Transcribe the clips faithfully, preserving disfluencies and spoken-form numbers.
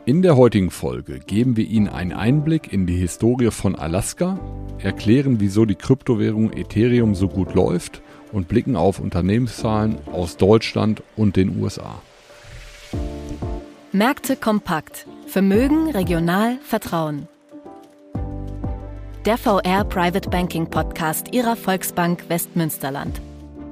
In der heutigen Folge geben wir Ihnen einen Einblick in die Historie von Alaska, erklären, wieso die Kryptowährung Ethereum so gut läuft und blicken auf Unternehmenszahlen aus Deutschland und den U S A. Märkte kompakt. Vermögen, regional, Vertrauen. Der V R Private Banking Podcast Ihrer Volksbank Westmünsterland.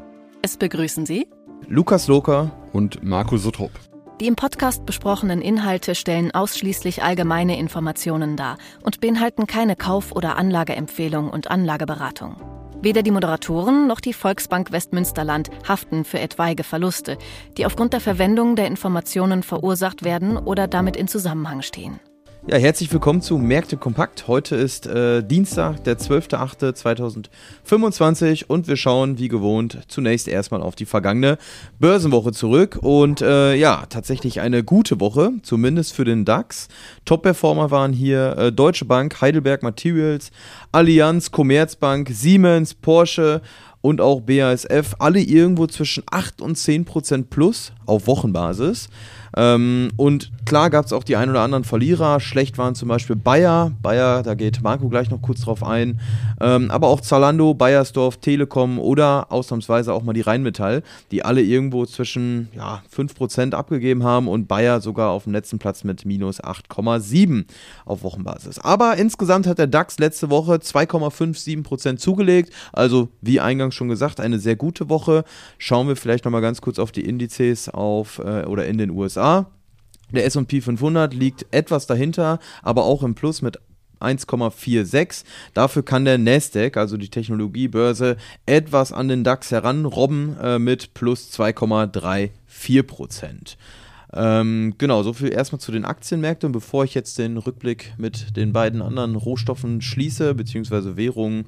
Es begrüßen Sie Lukas Loker und Marco Suttrup. Die im Podcast besprochenen Inhalte stellen ausschließlich allgemeine Informationen dar und beinhalten keine Kauf- oder Anlageempfehlung und Anlageberatung. Weder die Moderatoren noch die Volksbank Westmünsterland haften für etwaige Verluste, die aufgrund der Verwendung der Informationen verursacht werden oder damit in Zusammenhang stehen. Ja, herzlich willkommen zu Märkte kompakt. Heute ist äh, Dienstag, der zwölfter achter zweitausendfünfundzwanzig und wir schauen wie gewohnt zunächst erstmal auf die vergangene Börsenwoche zurück und äh, ja, tatsächlich eine gute Woche, zumindest für den DAX. Top-Performer waren hier äh, Deutsche Bank, Heidelberg Materials, Allianz, Commerzbank, Siemens, Porsche und auch B A S F, alle irgendwo zwischen acht und zehn Prozent plus auf Wochenbasis. Ähm, und klar gab es auch die ein oder anderen Verlierer. Schlecht waren zum Beispiel Bayer. Bayer, da geht Marco gleich noch kurz drauf ein. Ähm, aber auch Zalando, Bayersdorf, Telekom oder ausnahmsweise auch mal die Rheinmetall, die alle irgendwo zwischen ja, fünf Prozent abgegeben haben und Bayer sogar auf dem letzten Platz mit minus acht Komma sieben auf Wochenbasis. Aber insgesamt hat der DAX letzte Woche zwei Komma siebenundfünfzig Prozent zugelegt. Also wie eingangs schon gesagt, eine sehr gute Woche. Schauen wir vielleicht nochmal ganz kurz auf die Indizes auf äh, oder in den U S A. Der S und P fünfhundert liegt etwas dahinter, aber auch im Plus mit eins Komma sechsundvierzig. Dafür kann der Nasdaq, also die Technologiebörse, etwas an den DAX heranrobben äh, mit plus zwei Komma vierunddreißig Prozent. Ähm, genau, so viel erstmal zu den Aktienmärkten. Bevor ich jetzt den Rückblick mit den beiden anderen Rohstoffen schließe, beziehungsweise Währungen,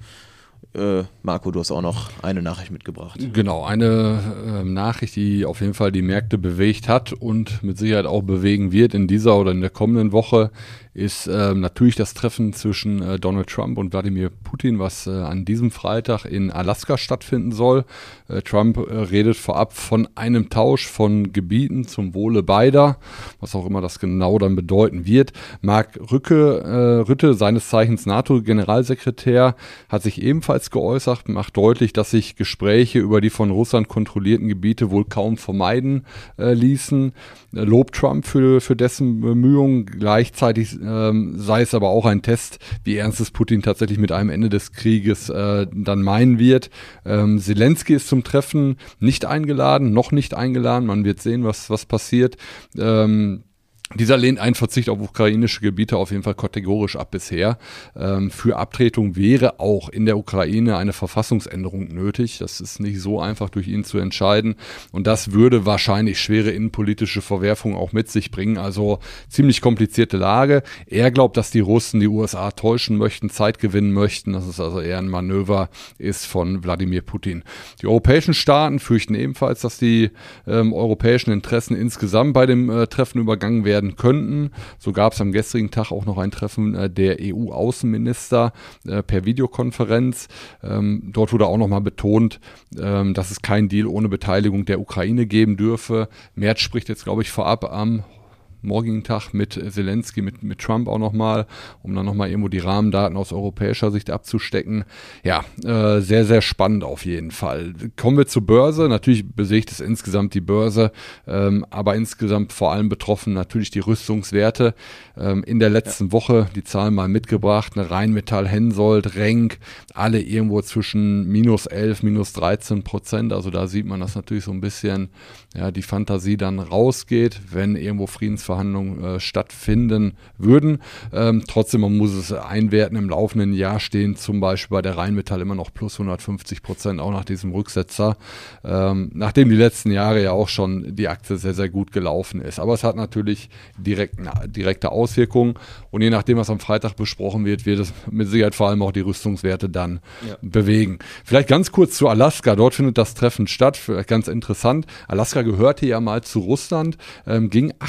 Äh, Marco, du hast auch noch eine Nachricht mitgebracht. Genau, eine äh, Nachricht, die auf jeden Fall die Märkte bewegt hat und mit Sicherheit auch bewegen wird in dieser oder in der kommenden Woche, ist äh, natürlich das Treffen zwischen äh, Donald Trump und Wladimir Putin, was äh, an diesem Freitag in Alaska stattfinden soll. Äh, Trump äh, redet vorab von einem Tausch von Gebieten zum Wohle beider, was auch immer das genau dann bedeuten wird. Mark Rücke, äh, Rütte, seines Zeichens NATO-Generalsekretär, hat sich ebenfalls geäußert, macht deutlich, dass sich Gespräche über die von Russland kontrollierten Gebiete wohl kaum vermeiden äh, ließen. Äh, lobt Trump für, für dessen Bemühungen. Gleichzeitig ähm, sei es aber auch ein Test, wie ernst es Putin tatsächlich mit einem Ende des Krieges äh, dann meinen wird. Ähm, Zelensky ist zum Treffen nicht eingeladen, noch nicht eingeladen. Man wird sehen, was, was passiert. Ähm, Dieser lehnt einen Verzicht auf ukrainische Gebiete auf jeden Fall kategorisch ab bisher. Ähm, für Abtretung wäre auch in der Ukraine eine Verfassungsänderung nötig. Das ist nicht so einfach durch ihn zu entscheiden. Und das würde wahrscheinlich schwere innenpolitische Verwerfungen auch mit sich bringen. Also ziemlich komplizierte Lage. Er glaubt, dass die Russen die U S A täuschen möchten, Zeit gewinnen möchten. Das ist also eher ein Manöver ist von Wladimir Putin. Die europäischen Staaten fürchten ebenfalls, dass die ähm, europäischen Interessen insgesamt bei dem äh, Treffen übergangen werden könnten. So gab es am gestrigen Tag auch noch ein Treffen äh, der E U-Außenminister äh, per Videokonferenz. Ähm, dort wurde auch nochmal betont, ähm, dass es keinen Deal ohne Beteiligung der Ukraine geben dürfe. Merz spricht jetzt, glaube ich, vorab am morgigen Tag mit Zelensky, mit, mit Trump auch nochmal, um dann nochmal irgendwo die Rahmendaten aus europäischer Sicht abzustecken. Ja, äh, sehr, sehr spannend auf jeden Fall. Kommen wir zur Börse. Natürlich bewegt es insgesamt die Börse, ähm, aber insgesamt vor allem betroffen natürlich die Rüstungswerte. Ähm, in der letzten ja. Woche die Zahlen mal mitgebracht, eine Rheinmetall, Hensoldt, Renk, alle irgendwo zwischen minus elf, minus dreizehn Prozent. Also da sieht man, dass natürlich so ein bisschen ja, die Fantasie dann rausgeht, wenn irgendwo Friedensverhandlungen äh, stattfinden würden. Ähm, trotzdem, man muss es einwerten, im laufenden Jahr stehen zum Beispiel bei der Rheinmetall immer noch plus hundertfünfzig Prozent, auch nach diesem Rücksetzer, ähm, nachdem die letzten Jahre ja auch schon die Aktie sehr, sehr gut gelaufen ist. Aber es hat natürlich direkt, na, direkte Auswirkungen und je nachdem, was am Freitag besprochen wird, wird es mit Sicherheit vor allem auch die Rüstungswerte dann ja. bewegen. Vielleicht ganz kurz zu Alaska, dort findet das Treffen statt, vielleicht ganz interessant. Alaska gehörte ja mal zu Russland, ähm, ging achtzehnhundertsechzig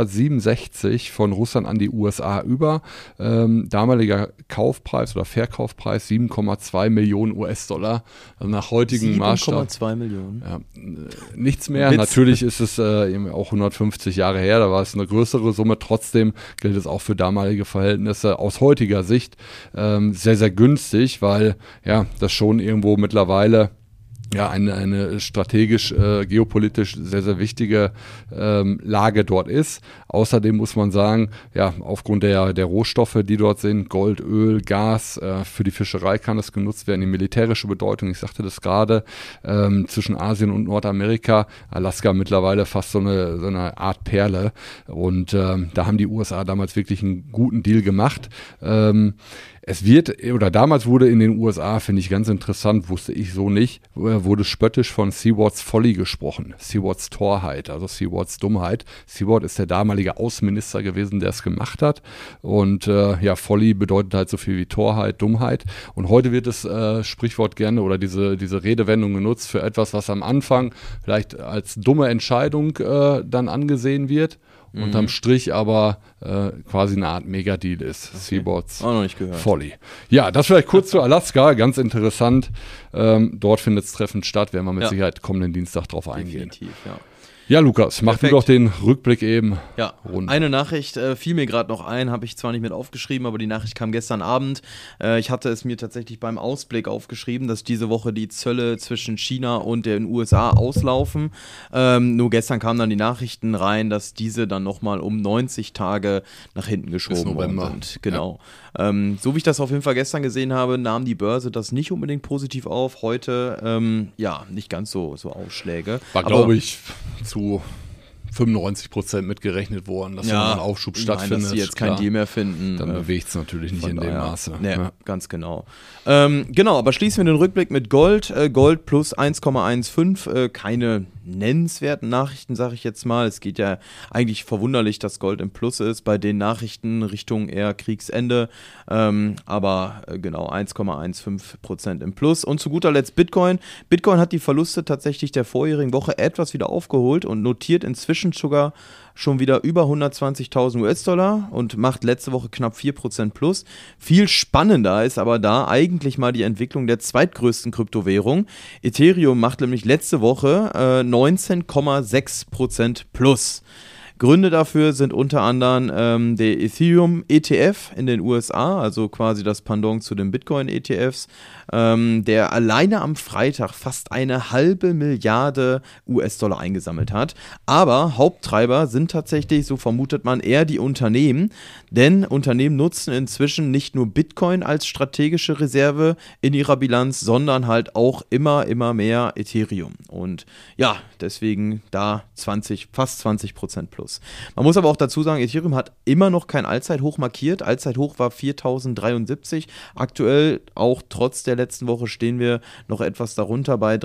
neunzehnhundertsiebenundsechzig von Russland an die U S A über. Ähm, damaliger Kaufpreis oder Verkaufspreis sieben Komma zwei Millionen U S-Dollar. Also nach heutigen Maßstab. sieben Komma zwei Millionen. Ja, nichts mehr. Witz. Natürlich ist es äh, eben auch hundertfünfzig Jahre her, da war es eine größere Summe. Trotzdem gilt es auch für damalige Verhältnisse aus heutiger Sicht ähm, sehr, sehr günstig, weil ja das schon irgendwo mittlerweile ja eine, eine strategisch, äh, geopolitisch sehr, sehr wichtige ähm, Lage dort ist. Außerdem muss man sagen, ja, aufgrund der, der Rohstoffe, die dort sind, Gold, Öl, Gas, äh, für die Fischerei kann es genutzt werden, die militärische Bedeutung, ich sagte das gerade, ähm, zwischen Asien und Nordamerika, Alaska mittlerweile fast so eine, so eine Art Perle und ähm, da haben die U S A damals wirklich einen guten Deal gemacht. Ähm, Es wird, oder damals wurde in den U S A, finde ich ganz interessant, wusste ich so nicht, wurde spöttisch von Seawards Folly gesprochen. Seawards Torheit, also Seawards Dummheit. Seward ist der damalige Außenminister gewesen, der es gemacht hat. Und äh, ja, Folly bedeutet halt so viel wie Torheit, Dummheit. Und heute wird das äh, Sprichwort gerne oder diese, diese Redewendung genutzt für etwas, was am Anfang vielleicht als dumme Entscheidung äh, dann angesehen wird. Unterm Strich aber äh, quasi eine Art Megadeal ist. Okay. Seawards Auch noch nicht gehört. Folly. Ja, das vielleicht kurz zu Alaska, ganz interessant. Ähm, dort findet das Treffen statt, werden wir mit ja. Sicherheit kommenden Dienstag drauf eingehen. Definitiv, ja. Ja, Lukas, mach Perfekt. du doch den Rückblick eben Ja, rund. Eine Nachricht äh, fiel mir gerade noch ein, habe ich zwar nicht mit aufgeschrieben, aber die Nachricht kam gestern Abend. Äh, ich hatte es mir tatsächlich beim Ausblick aufgeschrieben, dass diese Woche die Zölle zwischen China und den U S A auslaufen. Ähm, nur gestern kamen dann die Nachrichten rein, dass diese dann nochmal um neunzig Tage nach hinten geschoben worden sind. Genau. Ja. Ähm, so wie ich das auf jeden Fall gestern gesehen habe, nahm die Börse das nicht unbedingt positiv auf. Heute, ähm, ja, nicht ganz so, so Ausschläge. War, glaube ich, zu fünfundneunzig Prozent mitgerechnet worden, dass ja, da ein Aufschub stattfindet. Dass sie jetzt kein Deal mehr finden. Dann äh, bewegt es natürlich nicht in dem daher, Maße. Nee, ja. ganz genau. Ähm, genau, aber schließen wir den Rückblick mit Gold. Äh, Gold plus eins Komma fünfzehn. Äh, keine nennenswerten Nachrichten, sage ich jetzt mal. Es geht ja eigentlich verwunderlich, dass Gold im Plus ist. Bei den Nachrichten Richtung eher Kriegsende. Ähm, aber äh, genau, eins Komma fünfzehn Prozent im Plus. Und zu guter Letzt Bitcoin. Bitcoin hat die Verluste tatsächlich der vorherigen Woche etwas wieder aufgeholt und notiert inzwischen sogar schon wieder über hundertzwanzigtausend U S-Dollar und macht letzte Woche knapp vier Prozent plus. Viel spannender ist aber da eigentlich mal die Entwicklung der zweitgrößten Kryptowährung. Ethereum macht nämlich letzte Woche äh, neunzehn Komma sechs Prozent plus. Gründe dafür sind unter anderem ähm, der Ethereum E T F in den U S A, also quasi das Pendant zu den Bitcoin-E T Fs, ähm, der alleine am Freitag fast eine halbe Milliarde U S-Dollar eingesammelt hat. Aber Haupttreiber sind tatsächlich, so vermutet man, eher die Unternehmen, denn Unternehmen nutzen inzwischen nicht nur Bitcoin als strategische Reserve in ihrer Bilanz, sondern halt auch immer, immer mehr Ethereum. Und ja, deswegen da zwanzig, fast zwanzig Prozent plus. Man muss aber auch dazu sagen, Ethereum hat immer noch kein Allzeithoch markiert. Allzeithoch war viertausenddreiundsiebzig. Aktuell, auch trotz der letzten Woche, stehen wir noch etwas darunter bei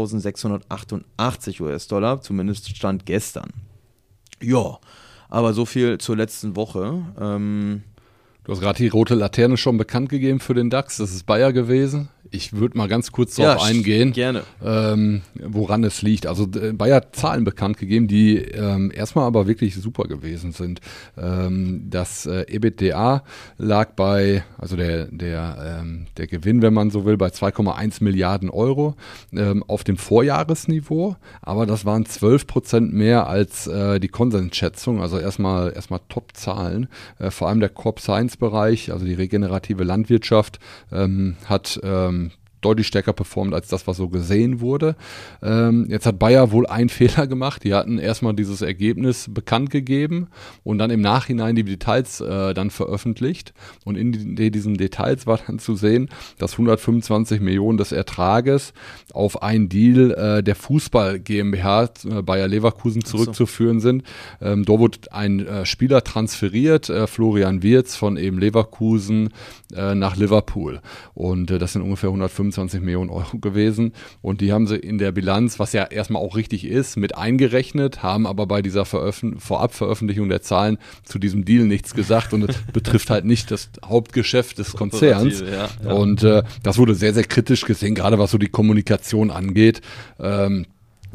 dreitausendsechshundertachtundachtzig U S-Dollar, zumindest Stand gestern. Ja, aber so viel zur letzten Woche. Ähm Du hast gerade die rote Laterne schon bekannt gegeben für den DAX. Das ist Bayer gewesen. Ich würde mal ganz kurz darauf ja, eingehen, gerne. Ähm, woran es liegt. Also äh, Bayer hat Zahlen bekannt gegeben, die ähm, erstmal aber wirklich super gewesen sind. Ähm, das äh, EBITDA lag bei, also der, der, ähm, der Gewinn, wenn man so will, bei zwei Komma eins Milliarden Euro ähm, auf dem Vorjahresniveau. Aber das waren zwölf Prozent mehr als äh, die Konsensschätzung. Also erstmal erstmal Top-Zahlen. Äh, vor allem der Crop-Science-Bereich, also die regenerative Landwirtschaft, ähm, hat ähm, deutlich stärker performt als das, was so gesehen wurde. Ähm, jetzt hat Bayer wohl einen Fehler gemacht. Die hatten erstmal dieses Ergebnis bekannt gegeben und dann im Nachhinein die Details äh, dann veröffentlicht. Und in die, diesen Details war dann zu sehen, dass hundertfünfundzwanzig Millionen des Ertrages auf einen Deal äh, der Fußball GmbH äh, Bayer Leverkusen zurückzuführen sind. Ähm, dort wurde ein äh, Spieler transferiert, äh, Florian Wirtz von eben Leverkusen äh, nach Liverpool. Und äh, das sind ungefähr hundertfünfundzwanzig Millionen Euro gewesen und die haben sie in der Bilanz, was ja erstmal auch richtig ist, mit eingerechnet, haben aber bei dieser Veröffent- Vorabveröffentlichung der Zahlen zu diesem Deal nichts gesagt und es betrifft halt nicht das Hauptgeschäft des Konzerns. Ja, ja. Und äh, das wurde sehr, sehr kritisch gesehen, gerade was so die Kommunikation angeht. Ähm,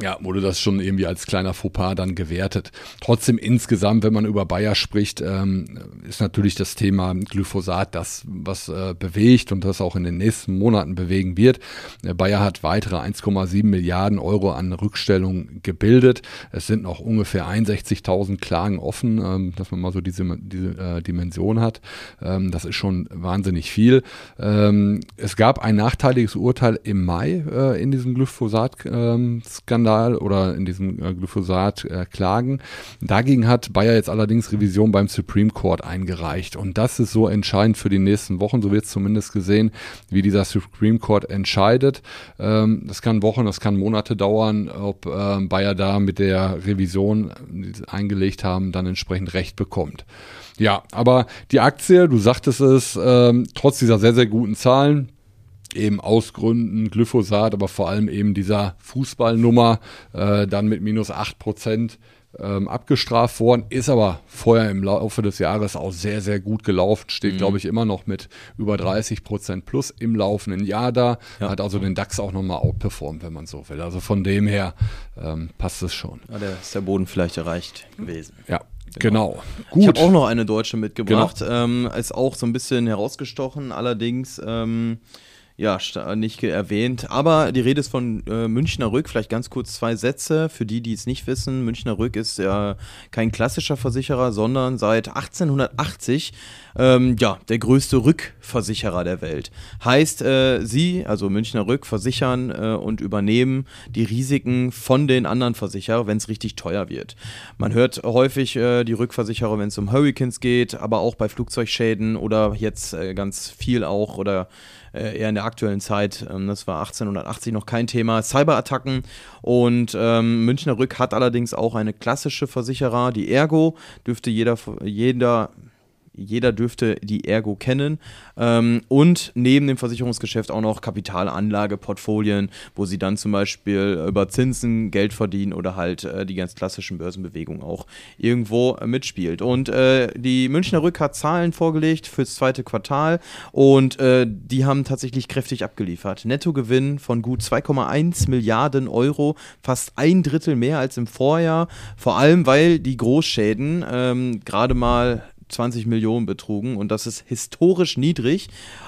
Ja, wurde das schon irgendwie als kleiner Fauxpas dann gewertet. Trotzdem insgesamt, wenn man über Bayer spricht, ähm, ist natürlich das Thema Glyphosat das, was äh, bewegt und das auch in den nächsten Monaten bewegen wird. Äh, Bayer hat weitere eins Komma sieben Milliarden Euro an Rückstellung gebildet. Es sind noch ungefähr einundsechzigtausend Klagen offen, ähm, dass man mal so diese, diese äh, Dimension hat. Ähm, das ist schon wahnsinnig viel. Ähm, es gab ein nachteiliges Urteil im Mai äh, in diesem Glyphosat-Skandal. Oder in diesem äh, Glyphosat-Klagen. Äh, Dagegen hat Bayer jetzt allerdings Revision beim Supreme Court eingereicht. Und das ist so entscheidend für die nächsten Wochen. So wird es zumindest gesehen, wie dieser Supreme Court entscheidet. Ähm, das kann Wochen, das kann Monate dauern, ob äh, Bayer da mit der Revision, die sie eingelegt haben, dann entsprechend Recht bekommt. Ja, aber die Aktie, du sagtest es, ähm, trotz dieser sehr, sehr guten Zahlen, eben aus Gründen Glyphosat, aber vor allem eben dieser Fußballnummer äh, dann mit minus acht Prozent ähm, abgestraft worden, ist aber vorher im Laufe des Jahres auch sehr, sehr gut gelaufen, steht, mhm. glaube ich, immer noch mit über dreißig Prozent plus im laufenden Jahr da, ja. Hat also den DAX auch nochmal outperformt, wenn man so will. Also von dem her ähm, passt es schon. Ja, der ist der Boden vielleicht erreicht gewesen. Ja. Genau. genau. Gut. Ich habe auch noch eine deutsche mitgebracht, genau. ähm, ist auch so ein bisschen herausgestochen, allerdings ähm, ja, nicht erwähnt, aber die Rede ist von äh, Münchner Rück, vielleicht ganz kurz zwei Sätze, für die, die es nicht wissen. Münchner Rück ist ja kein klassischer Versicherer, sondern seit achtzehnhundertachtzig ähm, ja, der größte Rückversicherer der Welt. Heißt, äh, sie, also Münchner Rück, versichern äh, und übernehmen die Risiken von den anderen Versicherern, wenn es richtig teuer wird. Man hört häufig äh, die Rückversicherer, wenn es um Hurricanes geht, aber auch bei Flugzeugschäden oder jetzt äh, ganz viel auch oder eher in der aktuellen Zeit, ähm, das war achtzehnhundertachtzig noch kein Thema, Cyberattacken und ähm, Münchner Rück hat allerdings auch eine klassische Versicherer, die Ergo, dürfte jeder, jeder Jeder dürfte die Ergo kennen ähm, und neben dem Versicherungsgeschäft auch noch Kapitalanlageportfolien, wo sie dann zum Beispiel über Zinsen Geld verdienen oder halt äh, die ganz klassischen Börsenbewegungen auch irgendwo äh, mitspielt. Und äh, die Münchner Rück hat Zahlen vorgelegt fürs zweite Quartal und äh, die haben tatsächlich kräftig abgeliefert. Nettogewinn von gut zwei Komma eins Milliarden Euro, fast ein Drittel mehr als im Vorjahr, vor allem weil die Großschäden ähm, gerade mal zwanzig Millionen betrugen und das ist historisch niedrig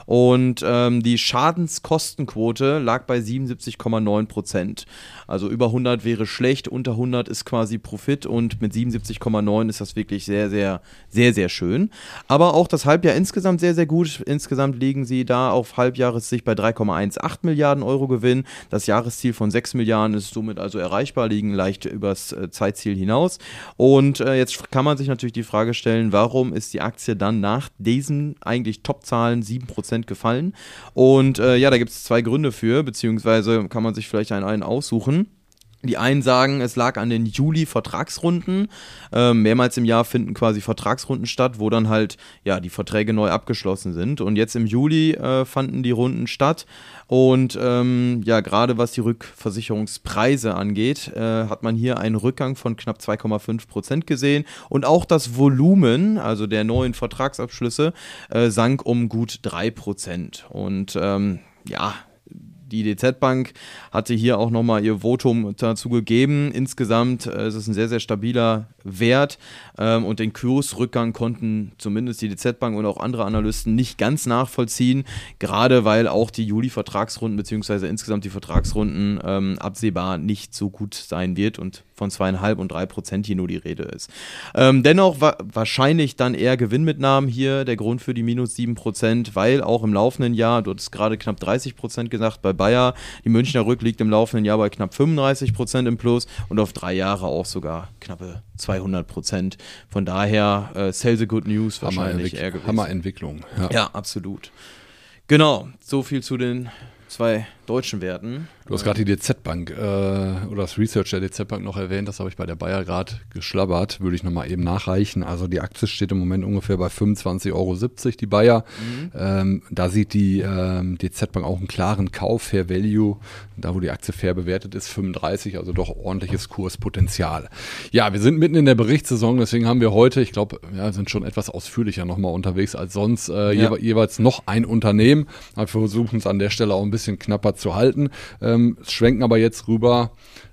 und ähm, die Schadenskostenquote lag bei siebenundsiebzig Komma neun Prozent. Also über hundert wäre schlecht, unter hundert ist quasi Profit und mit siebenundsiebzig Komma neun ist das wirklich sehr, sehr, sehr, sehr schön. Aber auch das Halbjahr insgesamt sehr, sehr gut. Insgesamt liegen sie da auf Halbjahressicht bei drei Komma achtzehn Milliarden Euro Gewinn. Das Jahresziel von sechs Milliarden ist somit also erreichbar, liegen leicht übers äh, Zeitziel hinaus. Und äh, jetzt kann man sich natürlich die Frage stellen, warum ist die Aktie dann nach diesen eigentlich Top-Zahlen sieben Prozent gefallen? Und äh, ja, da gibt es zwei Gründe für, beziehungsweise kann man sich vielleicht einen, einen aussuchen. Die einen sagen, es lag an den Juli-Vertragsrunden. Ähm, mehrmals im Jahr finden quasi Vertragsrunden statt, wo dann halt ja die Verträge neu abgeschlossen sind. Und jetzt im Juli äh, fanden die Runden statt. Und ähm, ja, gerade was die Rückversicherungspreise angeht, äh, hat man hier einen Rückgang von knapp zwei Komma fünf Prozent gesehen. Und auch das Volumen, also der neuen Vertragsabschlüsse, äh, sank um gut drei Prozent. Und ähm, ja, die D Z Bank hatte hier auch nochmal ihr Votum dazu gegeben. Insgesamt äh, ist es ein sehr, sehr stabiler Wert ähm, und den Kursrückgang konnten zumindest die D Z Bank und auch andere Analysten nicht ganz nachvollziehen, gerade weil auch die Juli-Vertragsrunden beziehungsweise insgesamt die Vertragsrunden ähm, absehbar nicht so gut sein wird und von zweieinhalb und drei Prozent hier nur die Rede ist. Ähm, dennoch wa- wahrscheinlich dann eher Gewinnmitnahmen hier der Grund für die minus sieben Prozent, weil auch im laufenden Jahr, du hattest gerade knapp dreißig Prozent gesagt, bei Bayer, die Münchner Rück liegt im laufenden Jahr bei knapp fünfunddreißig Prozent im Plus und auf drei Jahre auch sogar knappe zweihundert Prozent. Von daher äh, sell the good news wahrscheinlich eher gewesen. Hammerentwicklung. Ja. ja, absolut. Genau, so viel zu den zwei deutschen Werten. Du hast gerade die D Z Bank äh, oder das Research der D Z Bank noch erwähnt, das habe ich bei der Bayer gerade geschlabbert, würde ich nochmal eben nachreichen. Also die Aktie steht im Moment ungefähr bei fünfundzwanzig Euro siebzig, die Bayer. Mhm. Ähm, da sieht die ähm, D Z Bank auch einen klaren Kauf, Fair Value, da wo die Aktie fair bewertet ist, fünfunddreißig, also doch ordentliches Kurspotenzial. Ja, wir sind mitten in der Berichtssaison, deswegen haben wir heute, ich glaube, ja, sind schon etwas ausführlicher nochmal unterwegs als sonst, äh, ja. jewe- jeweils noch ein Unternehmen. Wir versuchen es an der Stelle auch ein bisschen knapper Europa zu halten. Ähm, schwenken aber jetzt rüber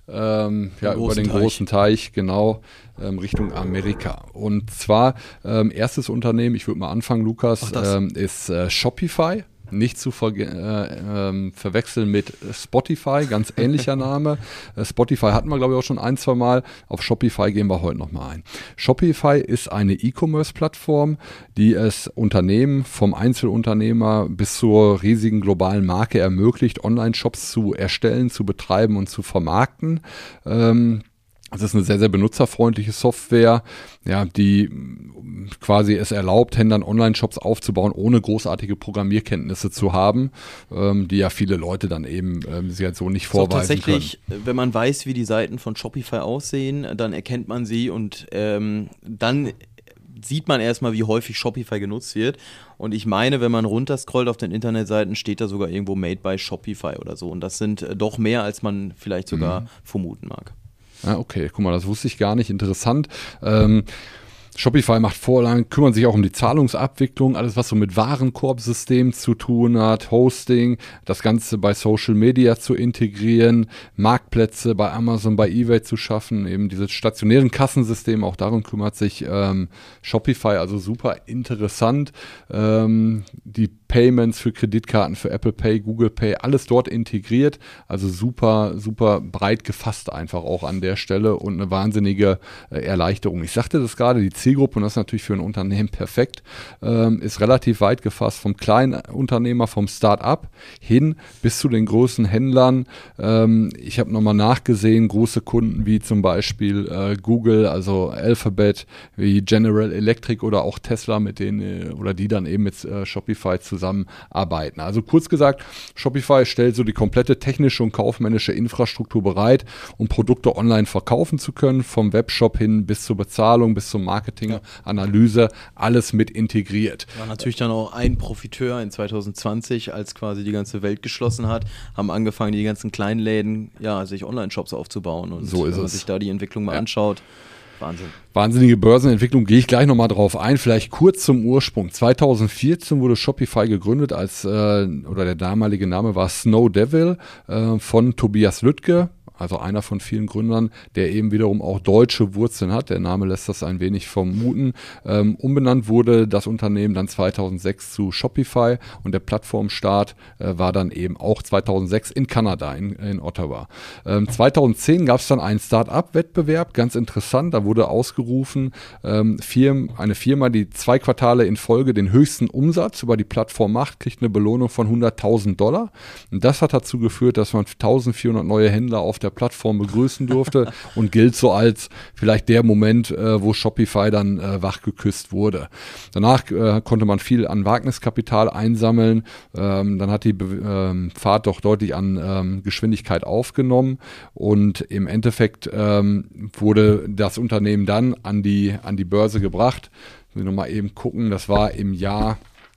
ähm, ja, über den Teich. großen Teich, genau, ähm, Richtung Amerika. Und zwar ähm, erstes Unternehmen, ich würde mal anfangen, Lukas, ähm, ist äh, Shopify. Nicht zu ver äh, ähm, verwechseln mit Spotify, ganz ähnlicher Name. Äh, Spotify hatten wir, glaube ich, auch schon ein, zwei Mal. Auf Shopify gehen wir heute nochmal ein. Shopify ist eine E-Commerce-Plattform, die es Unternehmen vom Einzelunternehmer bis zur riesigen globalen Marke ermöglicht, Online-Shops zu erstellen, zu betreiben und zu vermarkten. Ähm, Das ist eine sehr, sehr benutzerfreundliche Software, ja, die quasi es erlaubt, Händlern Online-Shops aufzubauen, ohne großartige Programmierkenntnisse zu haben, ähm, die ja viele Leute dann eben ähm, sie halt so nicht vorweisen tatsächlich, können. Wenn man weiß, wie die Seiten von Shopify aussehen, dann erkennt man sie und ähm, dann sieht man erstmal, wie häufig Shopify genutzt wird. Und ich meine, wenn man runterscrollt auf den Internetseiten, steht da sogar irgendwo Made by Shopify oder so. Und das sind äh, doch mehr, als man vielleicht sogar mhm. vermuten mag. Ah, okay, guck mal, das wusste ich gar nicht. Interessant. Ähm, Shopify macht Vorlagen, kümmern sich auch um die Zahlungsabwicklung, alles was so mit Warenkorbsystemen zu tun hat, Hosting, das Ganze bei Social Media zu integrieren, Marktplätze bei Amazon, bei eBay zu schaffen, eben diese stationären Kassensysteme, auch darum kümmert sich ähm, Shopify, also super interessant. Ähm, die Payments für Kreditkarten, für Apple Pay, Google Pay, alles dort integriert, also super, super breit gefasst einfach auch an der Stelle und eine wahnsinnige äh, Erleichterung. Ich sagte das gerade, die Zielgruppe, und das ist natürlich für ein Unternehmen perfekt, ähm, ist relativ weit gefasst, vom kleinen Unternehmer, vom Start-up hin bis zu den großen Händlern. Ähm, ich habe nochmal nachgesehen, große Kunden wie zum Beispiel äh, Google, also Alphabet, wie General Electric oder auch Tesla, mit denen äh, oder die dann eben mit äh, Shopify zusammenarbeiten. Also kurz gesagt, Shopify stellt so die komplette technische und kaufmännische Infrastruktur bereit, um Produkte online verkaufen zu können, vom Webshop hin bis zur Bezahlung, bis zum Marketing, ja. Analyse, alles mit integriert. War natürlich dann auch ein Profiteur in zwanzig zwanzig, als quasi die ganze Welt geschlossen hat, haben angefangen, die ganzen kleinen Läden, ja, sich Online-Shops aufzubauen. Und so ist wenn man es. sich da die Entwicklung mal ja. anschaut, Wahnsinn. Wahnsinnige Börsenentwicklung, gehe ich gleich nochmal drauf ein. Vielleicht kurz zum Ursprung. zwanzig vierzehn wurde Shopify gegründet, als äh, oder der damalige Name war Snowdevil äh, von Tobias Lüttke. Also einer von vielen Gründern, der eben wiederum auch deutsche Wurzeln hat. Der Name lässt das ein wenig vermuten. Ähm, umbenannt wurde das Unternehmen dann zweitausendsechs zu Shopify und der Plattformstart äh, war dann eben auch zweitausendsechs in Kanada, in, in Ottawa. Ähm, zweitausendzehn gab es dann einen Start-up-Wettbewerb, ganz interessant. Da wurde ausgerufen, ähm, Firmen, eine Firma, die zwei Quartale in Folge den höchsten Umsatz über die Plattform macht, kriegt eine Belohnung von hunderttausend Dollar. Und das hat dazu geführt, dass man eintausendvierhundert neue Händler auf der Plattform begrüßen durfte und gilt so als vielleicht der Moment, äh, wo Shopify dann äh, wachgeküsst wurde. Danach äh, konnte man viel an Wagniskapital einsammeln, ähm, dann hat die Be- ähm, Fahrt doch deutlich an ähm, Geschwindigkeit aufgenommen und im Endeffekt ähm, wurde das Unternehmen dann an die, an die Börse gebracht. Wir nochmal eben gucken, das war im Jahr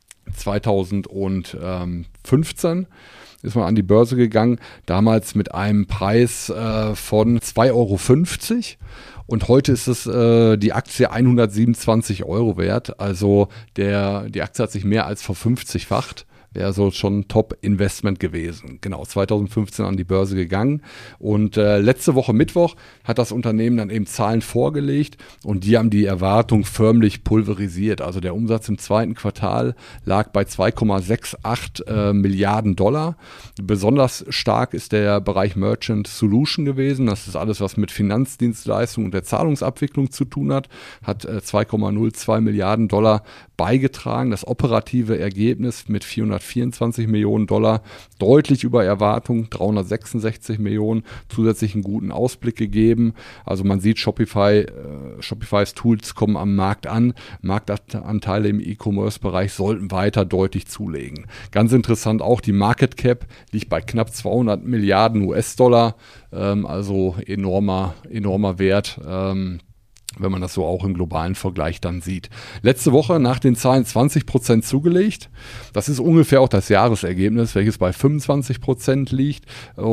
zweitausendfünfzehn. Ist man an die Börse gegangen, damals mit einem Preis äh, von zwei Euro fünfzig und heute ist es äh, die Aktie hundertsiebenundzwanzig Euro wert, also der, die Aktie hat sich mehr als verfünfzigfacht. Wäre so schon ein Top-Investment gewesen. Genau, zweitausendfünfzehn an die Börse gegangen. Und äh, letzte Woche Mittwoch hat das Unternehmen dann eben Zahlen vorgelegt und die haben die Erwartung förmlich pulverisiert. Also der Umsatz im zweiten Quartal lag bei zwei Komma achtundsechzig äh, Milliarden Dollar. Besonders stark ist der Bereich Merchant Solution gewesen. Das ist alles, was mit Finanzdienstleistungen und der Zahlungsabwicklung zu tun hat. Hat äh, zwei Komma null zwei Milliarden Dollar beigetragen. Das operative Ergebnis mit vierhundertvierundzwanzig Millionen Dollar, deutlich über Erwartung, dreihundertsechsundsechzig Millionen, zusätzlichen guten Ausblick gegeben. Also man sieht, Shopify, äh, Shopifys Tools kommen am Markt an. Marktanteile im E-Commerce-Bereich sollten weiter deutlich zulegen. Ganz interessant auch, die Market Cap liegt bei knapp zweihundert Milliarden U S-Dollar, ähm, also enormer, enormer Wert. Ähm, wenn man das so auch im globalen Vergleich dann sieht. Letzte Woche nach den Zahlen zwanzig Prozent zugelegt. Das ist ungefähr auch das Jahresergebnis, welches bei fünfundzwanzig Prozent liegt.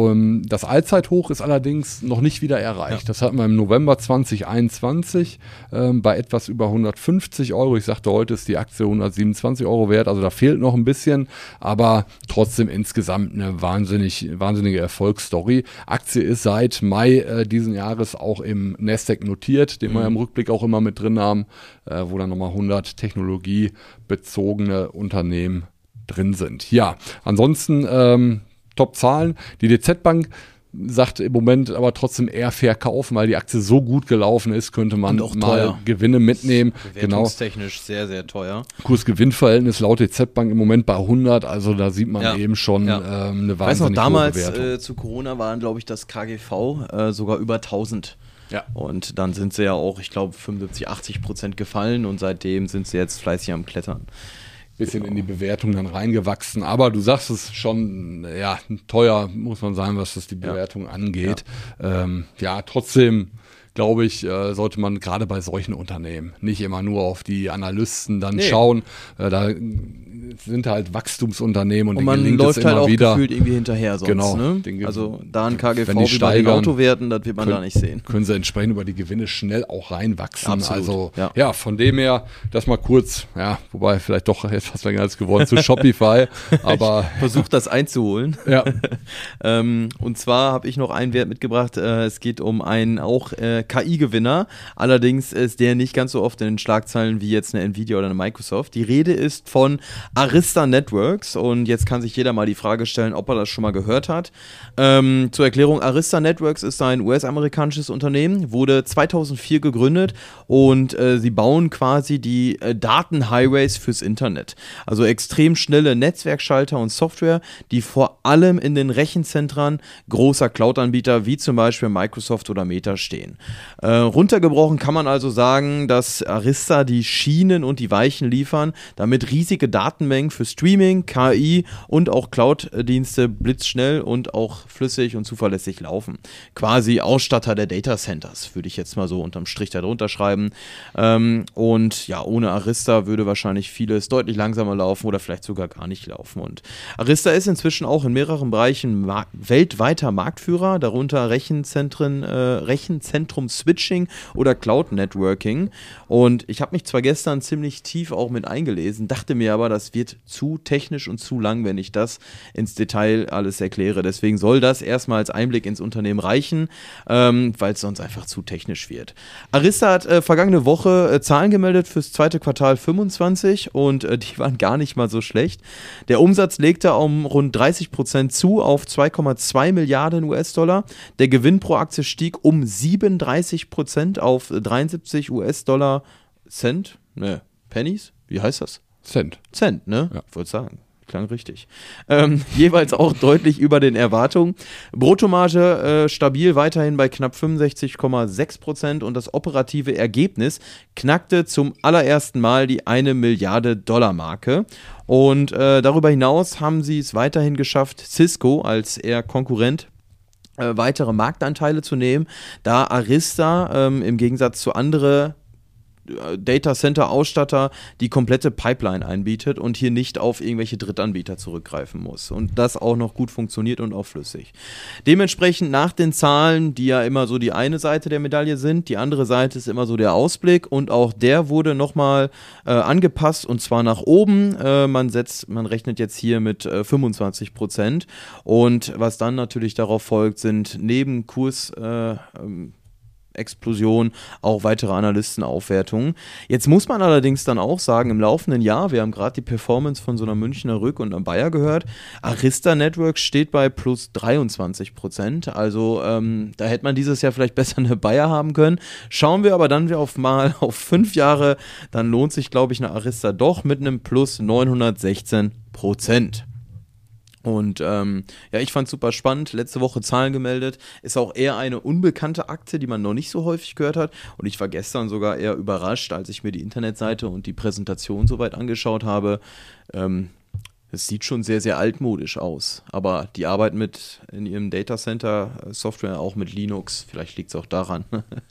Das Allzeithoch ist allerdings noch nicht wieder erreicht. Ja. Das hatten wir im November zwanzig einundzwanzig ähm, bei etwas über hundertfünfzig Euro. Ich sagte, heute ist die Aktie hundertsiebenundzwanzig Euro wert, also da fehlt noch ein bisschen, aber trotzdem insgesamt eine wahnsinnig, wahnsinnige Erfolgsstory. Aktie ist seit Mai äh, diesen Jahres auch im Nasdaq notiert, den wir im Rückblick auch immer mit drin haben, äh, wo dann nochmal hundert technologiebezogene Unternehmen drin sind. Ja, ansonsten ähm, Top-Zahlen. Die D Z Bank sagt im Moment aber trotzdem eher verkaufen, weil die Aktie so gut gelaufen ist, könnte man mal teuer. Gewinne mitnehmen. Bewertungstechnisch genau. sehr, sehr teuer. Kurs-Gewinn-Verhältnis laut D Z Bank im Moment bei hundert, also da sieht man ja. eben schon ja. ähm, eine wahnsinnig weiß noch, damals, hohe Bewertung. Äh, zu Corona waren, glaube ich, das K G V äh, sogar über tausend. Ja. Und dann sind sie ja auch, ich glaube, fünfundsiebzig, achtzig Prozent gefallen und seitdem sind sie jetzt fleißig am Klettern. Bisschen genau. in die Bewertung dann reingewachsen. Aber du sagst es schon, ja, teuer, muss man sagen, was das die Bewertung ja. angeht. Ja, ähm, ja trotzdem glaube ich, äh, sollte man gerade bei solchen Unternehmen nicht immer nur auf die Analysten dann nee. schauen. Äh, da sind halt Wachstumsunternehmen und, und man gelingt läuft es halt immer auch wieder. gefühlt irgendwie hinterher sonst. Genau. Ne? Den, also da ein K G V wie steigern, bei den Autowerten, das wird man können, da nicht sehen. Können sie entsprechend über die Gewinne schnell auch reinwachsen. Absolut. Also ja. ja, von dem her, das mal kurz, ja, wobei vielleicht doch etwas länger als geworden zu Shopify, aber versucht das einzuholen. Ja. ähm, und zwar habe ich noch einen Wert mitgebracht, äh, es geht um einen auch äh, K I-Gewinner, allerdings ist der nicht ganz so oft in den Schlagzeilen wie jetzt eine Nvidia oder eine Microsoft. Die Rede ist von Arista Networks und jetzt kann sich jeder mal die Frage stellen, ob er das schon mal gehört hat. Ähm, zur Erklärung, Arista Networks ist ein U S-amerikanisches Unternehmen, wurde zweitausendvier gegründet und äh, sie bauen quasi die äh, Datenhighways fürs Internet. Also extrem schnelle Netzwerkschalter und Software, die vor allem in den Rechenzentren großer Cloud-Anbieter wie zum Beispiel Microsoft oder Meta stehen. Äh, runtergebrochen kann man also sagen, dass Arista die Schienen und die Weichen liefern, damit riesige Datenmengen für Streaming, K I und auch Cloud-Dienste blitzschnell und auch flüssig und zuverlässig laufen. Quasi Ausstatter der Data Centers, würde ich jetzt mal so unterm Strich darunter schreiben. Ähm, und ja, ohne Arista würde wahrscheinlich vieles deutlich langsamer laufen oder vielleicht sogar gar nicht laufen. Und Arista ist inzwischen auch in mehreren Bereichen mar- weltweiter Marktführer, darunter Rechenzentren, äh, Rechenzentrum-Switching oder Cloud-Networking. Und ich habe mich zwar gestern ziemlich tief auch mit eingelesen, dachte mir aber, das wird zu technisch und zu lang, wenn ich das ins Detail alles erkläre. Deswegen soll das erstmal als Einblick ins Unternehmen reichen, ähm, weil es sonst einfach zu technisch wird. Arista hat äh, vergangene Woche äh, Zahlen gemeldet fürs zweite Quartal fünfundzwanzig und äh, die waren gar nicht mal so schlecht. Der Umsatz legte um rund dreißig Prozent zu auf zwei Komma zwei Milliarden U S-Dollar. Der Gewinn pro Aktie stieg um siebenunddreißig Prozent auf dreiundsiebzig U S-Dollar Cent, ne, Pennies, wie heißt das? Cent. Cent, ne? Ja. Ich wollte sagen. Klang richtig. Ähm, jeweils auch deutlich über den Erwartungen. Bruttomarge äh, stabil weiterhin bei knapp fünfundsechzig Komma sechs Prozent und das operative Ergebnis knackte zum allerersten Mal die eine Milliarde Dollar Marke. Und äh, darüber hinaus haben sie es weiterhin geschafft, Cisco als eher Konkurrent äh, weitere Marktanteile zu nehmen, da Arista ähm, im Gegensatz zu anderen Data Center Ausstatter die komplette Pipeline einbietet und hier nicht auf irgendwelche Drittanbieter zurückgreifen muss und das auch noch gut funktioniert und auch flüssig. Dementsprechend nach den Zahlen, die ja immer so die eine Seite der Medaille sind, die andere Seite ist immer so der Ausblick und auch der wurde nochmal äh, angepasst und zwar nach oben. Äh, man setzt, man rechnet jetzt hier mit äh, fünfundzwanzig Prozent und was dann natürlich darauf folgt, sind neben Kurs äh, ähm, Explosion, auch weitere Analystenaufwertungen. Jetzt muss man allerdings dann auch sagen, im laufenden Jahr, wir haben gerade die Performance von so einer Münchner Rück und einer Bayer gehört, Arista Networks steht bei plus dreiundzwanzig Prozent, also ähm, da hätte man dieses Jahr vielleicht besser eine Bayer haben können. Schauen wir aber dann auf mal auf fünf Jahre, dann lohnt sich, glaube ich, eine Arista doch mit einem plus neunhundertsechzehn Prozent. Und ähm, ja, ich fand es super spannend, letzte Woche Zahlen gemeldet, ist auch eher eine unbekannte Aktie, die man noch nicht so häufig gehört hat und ich war gestern sogar eher überrascht, als ich mir die Internetseite und die Präsentation soweit angeschaut habe. Ähm, Es sieht schon sehr, sehr altmodisch aus, aber die arbeiten mit in ihrem Datacenter Software auch mit Linux, vielleicht liegt es auch daran.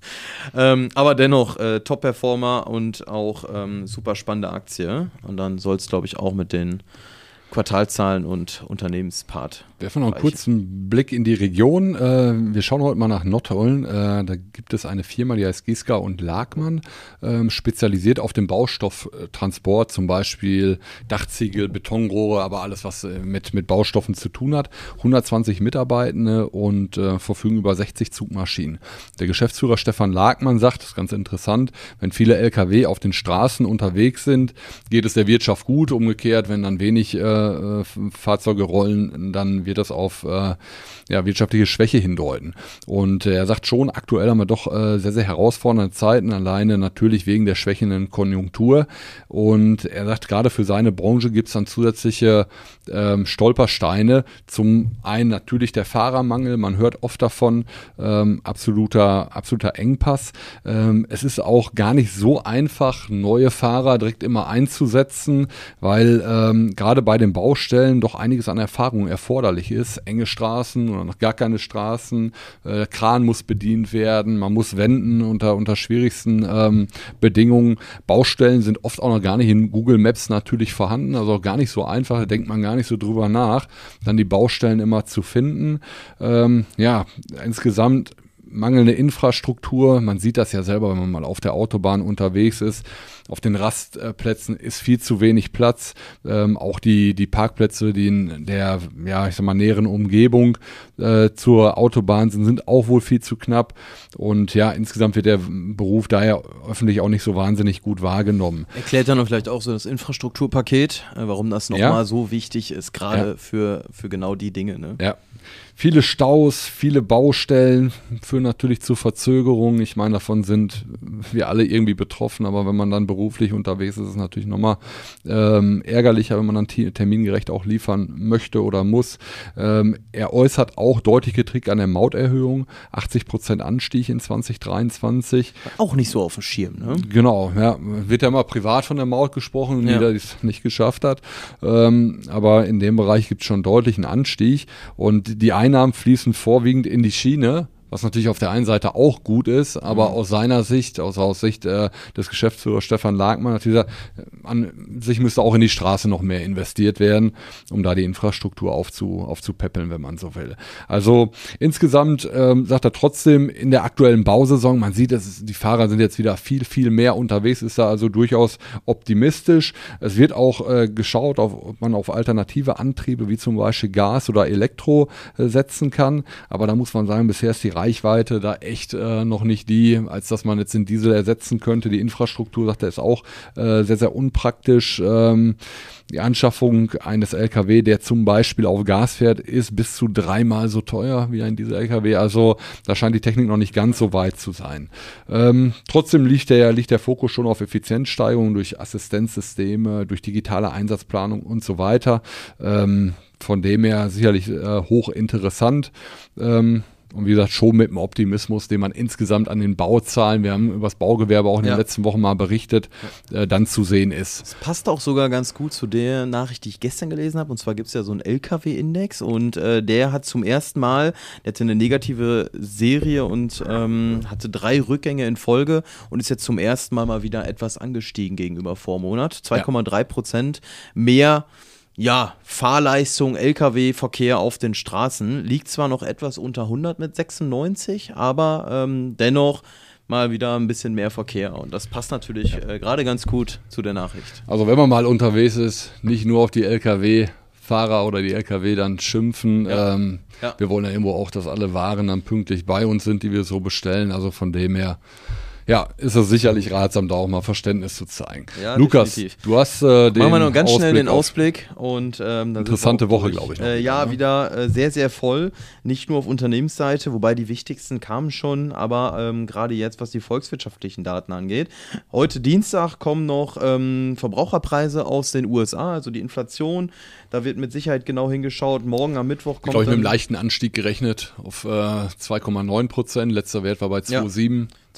ähm, aber dennoch äh, Top-Performer und auch ähm, super spannende Aktie. Und dann soll es, glaube ich, auch mit den Quartalzahlen und Unternehmenspart. Werfen wir noch einen kurzen Blick in die Region. Äh, wir schauen heute mal nach Nottuln. Äh, da gibt es eine Firma, die heißt Giska und Lagmann, äh, spezialisiert auf den Baustofftransport, zum Beispiel Dachziegel, Betonrohre, aber alles, was äh, mit, mit Baustoffen zu tun hat. hundertzwanzig Mitarbeitende und äh, verfügen über sechzig Zugmaschinen. Der Geschäftsführer Stefan Lagmann sagt, das ist ganz interessant, wenn viele L K W auf den Straßen unterwegs sind, geht es der Wirtschaft gut. Umgekehrt, wenn dann wenig äh, Fahrzeuge rollen, dann wird das auf äh, ja, wirtschaftliche Schwäche hindeuten. Und äh, er sagt schon, aktuell haben wir doch äh, sehr, sehr herausfordernde Zeiten, alleine natürlich wegen der schwächenden Konjunktur. Und er sagt, gerade für seine Branche gibt es dann zusätzliche ähm, Stolpersteine. Zum einen natürlich der Fahrermangel, man hört oft davon, ähm, absoluter, absoluter Engpass. Ähm, es ist auch gar nicht so einfach, neue Fahrer direkt immer einzusetzen, weil ähm, gerade bei den Baustellen doch einiges an Erfahrung erforderlich ist. Enge Straßen oder noch gar keine Straßen, äh, Kran muss bedient werden, man muss wenden unter, unter schwierigsten ähm, Bedingungen. Baustellen sind oft auch noch gar nicht in Google Maps natürlich vorhanden, also auch gar nicht so einfach, da denkt man gar nicht so drüber nach, dann die Baustellen immer zu finden. Ähm, ja, insgesamt mangelnde Infrastruktur, man sieht das ja selber, wenn man mal auf der Autobahn unterwegs ist, auf den Rastplätzen ist viel zu wenig Platz, ähm, auch die, die Parkplätze, die in der, ja, ich sag mal, näheren Umgebung äh, zur Autobahn sind, sind auch wohl viel zu knapp und ja, insgesamt wird der Beruf daher öffentlich auch nicht so wahnsinnig gut wahrgenommen. Erklärt dann vielleicht auch so das Infrastrukturpaket, äh, warum das nochmal ja. so wichtig ist, gerade ja. für, für genau die Dinge, ne? Ja. Viele Staus, viele Baustellen führen natürlich zu Verzögerungen. Ich meine, davon sind wir alle irgendwie betroffen, aber wenn man dann beruflich unterwegs ist, ist es natürlich nochmal ähm, ärgerlicher, wenn man dann t- termingerecht auch liefern möchte oder muss. Ähm, er äußert auch deutlich Kritik an der Mauterhöhung, achtzig Prozent Anstieg in zwanzig dreiundzwanzig. Auch nicht so auf dem Schirm, ne? Genau, ja, wird ja mal privat von der Maut gesprochen, ja. jeder, der es nicht geschafft hat. Ähm, aber in dem Bereich gibt es schon deutlich einen Anstieg und die Einnahmen fließen vorwiegend in die Schiene, was natürlich auf der einen Seite auch gut ist, aber mhm. aus seiner Sicht, aus, aus Sicht äh, des Geschäftsführers Stefan Lagmann, hat dieser, an sich müsste auch in die Straße noch mehr investiert werden, um da die Infrastruktur aufzu, aufzupäppeln, wenn man so will. Also insgesamt ähm, sagt er trotzdem, in der aktuellen Bausaison, man sieht, dass die Fahrer sind jetzt wieder viel, viel mehr unterwegs, ist da also durchaus optimistisch. Es wird auch äh, geschaut, auf, ob man auf alternative Antriebe wie zum Beispiel Gas oder Elektro äh, setzen kann, aber da muss man sagen, bisher ist die Reichweite da echt äh, noch nicht die, als dass man jetzt den Diesel ersetzen könnte. Die Infrastruktur, sagt er, ist auch äh, sehr, sehr unpraktisch. Ähm, die Anschaffung eines L K W, der zum Beispiel auf Gas fährt, ist bis zu dreimal so teuer wie ein Diesel-L K W. Also da scheint die Technik noch nicht ganz so weit zu sein. Ähm, trotzdem liegt der, liegt der Fokus schon auf Effizienzsteigerung durch Assistenzsysteme, durch digitale Einsatzplanung und so weiter. Ähm, von dem her sicherlich äh, hochinteressant. Ähm, Und wie gesagt, schon mit dem Optimismus, den man insgesamt an den Bauzahlen, wir haben über das Baugewerbe auch in ja. den letzten Wochen mal berichtet, äh, dann zu sehen ist. Es passt auch sogar ganz gut zu der Nachricht, die ich gestern gelesen habe. Und zwar gibt es ja so einen L K W-Index und äh, der hat zum ersten Mal, der hatte eine negative Serie und ähm, hatte drei Rückgänge in Folge und ist jetzt zum ersten Mal mal wieder etwas angestiegen gegenüber Vormonat. zwei Komma drei Prozent mehr. Ja, Fahrleistung, L K W-Verkehr auf den Straßen liegt zwar noch etwas unter hundert mit sechsundneunzig, aber ähm, dennoch mal wieder ein bisschen mehr Verkehr und das passt natürlich ja. äh, gerade ganz gut zu der Nachricht. Also wenn man mal unterwegs ist, nicht nur auf die L K W-Fahrer oder die L K W dann schimpfen. Ja. Ähm, ja. Wir wollen ja irgendwo auch, dass alle Waren dann pünktlich bei uns sind, die wir so bestellen, also von dem her. Ja, ist es sicherlich ratsam, da auch mal Verständnis zu zeigen. Ja, Lukas, definitiv. Du hast äh, den Machen wir noch ganz Ausblick schnell den Ausblick. Und, ähm, interessante Woche, glaube ich. Noch äh, ja, wieder äh, sehr, sehr voll. Nicht nur auf Unternehmensseite, wobei die wichtigsten kamen schon, aber ähm, gerade jetzt, was die volkswirtschaftlichen Daten angeht. Heute Dienstag kommen noch ähm, Verbraucherpreise aus den U S A, also die Inflation. Da wird mit Sicherheit genau hingeschaut. Morgen am Mittwoch kommt ich glaube, ich mit einem leichten Anstieg gerechnet auf äh, zwei Komma neun Prozent. Letzter Wert war bei zwei Komma sieben. Ja.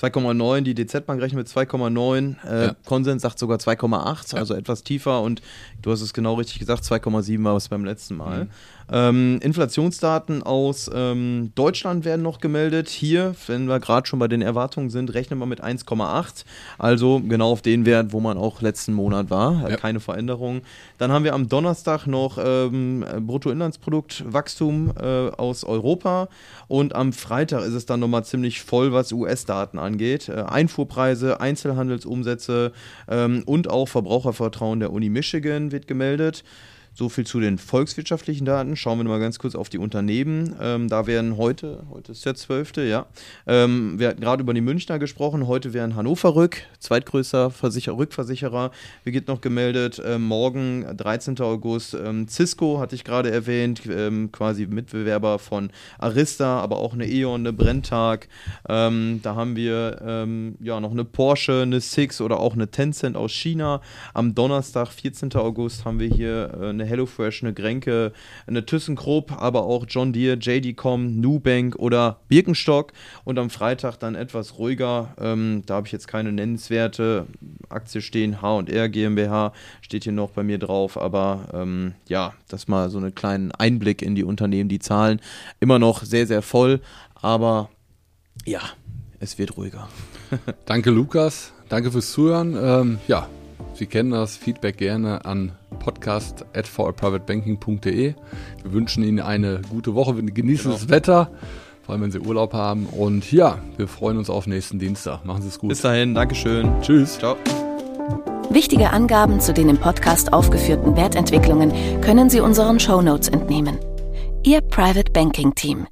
zwei Komma neun, die D Z Bank rechnet mit zwei Komma neun, äh, ja. Konsens sagt sogar zwei Komma acht, ja. also etwas tiefer und du hast es genau richtig gesagt, zwei Komma sieben war es beim letzten Mal. Mhm. Ähm, Inflationsdaten aus ähm, Deutschland werden noch gemeldet. Hier, wenn wir gerade schon bei den Erwartungen sind, rechnen wir mit eins Komma acht, also genau auf den Wert, wo man auch letzten Monat war, ja. keine Veränderung. Dann haben wir am Donnerstag noch ähm, Bruttoinlandsproduktwachstum äh, aus Europa und am Freitag ist es dann nochmal ziemlich voll, was U S-Daten angeht. Äh, Einfuhrpreise, Einzelhandelsumsätze ähm, und auch Verbrauchervertrauen der Uni Michigan wird gemeldet. So viel zu den volkswirtschaftlichen Daten. Schauen wir mal ganz kurz auf die Unternehmen. Ähm, da werden heute, heute ist der zwölfte, ja. Ähm, wir hatten gerade über die Münchner gesprochen. Heute wären Hannover Rück, zweitgrößter Versicher- Rückversicherer, wird noch gemeldet. Ähm, morgen, dreizehnten August, ähm, Cisco, hatte ich gerade erwähnt, ähm, quasi Mitbewerber von Arista, aber auch eine E O N, eine Brenntag. Ähm, da haben wir ähm, ja noch eine Porsche, eine Six oder auch eine Tencent aus China. Am Donnerstag, vierzehnten August, haben wir hier äh, eine HelloFresh, eine Grenke, eine ThyssenKrupp, aber auch John Deere, J D Com, Nubank oder Birkenstock und am Freitag dann etwas ruhiger, ähm, da habe ich jetzt keine nennenswerte Aktie stehen, H und R GmbH steht hier noch bei mir drauf, aber ähm, ja, das mal so einen kleinen Einblick in die Unternehmen, die Zahlen immer noch sehr, sehr voll, aber ja, es wird ruhiger. Danke Lukas, danke fürs Zuhören, ähm, ja, Sie kennen das, Feedback gerne an podcast at v r private banking punkt d e. Wir wünschen Ihnen eine gute Woche, genießen genau. das Wetter, vor allem wenn Sie Urlaub haben. Und ja, wir freuen uns auf nächsten Dienstag. Machen Sie es gut. Bis dahin, Dankeschön. Tschüss. Ciao. Wichtige Angaben zu den im Podcast aufgeführten Wertentwicklungen können Sie unseren Shownotes entnehmen. Ihr Private Banking Team.